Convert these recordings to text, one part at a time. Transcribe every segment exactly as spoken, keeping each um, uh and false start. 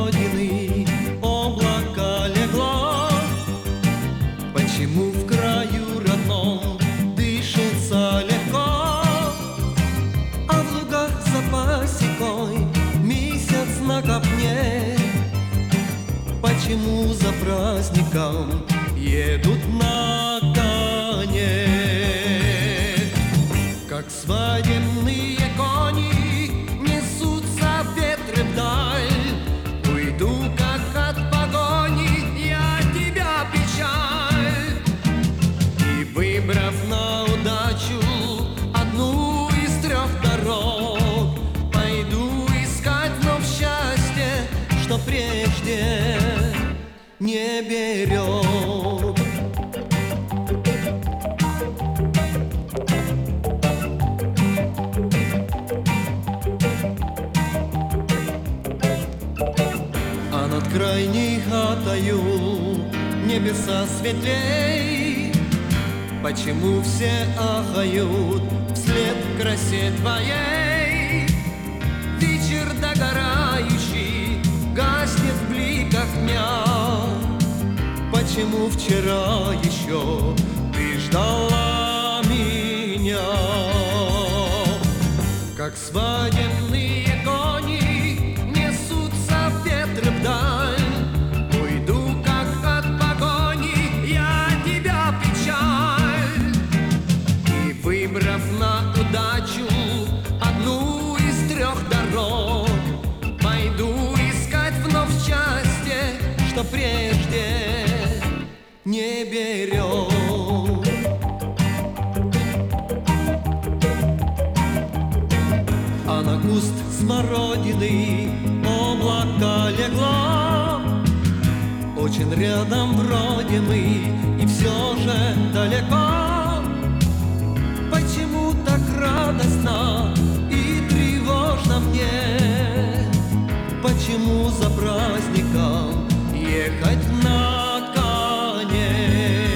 смородины облако легло. Почему в краю родном дышится легко, а в лугах за пасекой месяц на копне? Почему за праздником едут на коне, как свадебные кони несутся ветры вдаль? Уйду, как от погони, я тебя печаль. И выбрав на удачу одну из трех дорог, пойду искать вновь счастье, что прежде не берег. А над крайней хатою небеса светлей. Почему все ахают вслед красе твоей? Вечер догорающий гаснет в бликах дня. Почему вчера еще ты ждала меня? Как свадебные кони несутся ветры вдаль. Уйду, как от погони, я тебя печаль. И выбрав на удачу одну из трех дорог, пойду искать вновь счастье, что прежде не берег. А на куст смородины облако легло. Очень рядом вроде мы, и все же далеко. Почему так радостно и тревожно мне? Почему за праздником ехать на коне?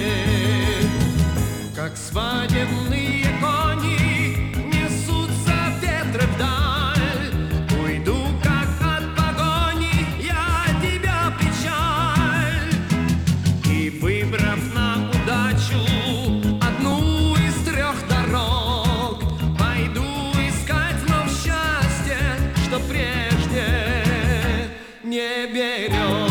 Как свадебные кони несутся ветры вдаль. Уйду, как от погони, я тебя печаль. И выбрав на удачу одну из трех дорог, пойду искать вновь счастье, что прежде не берег.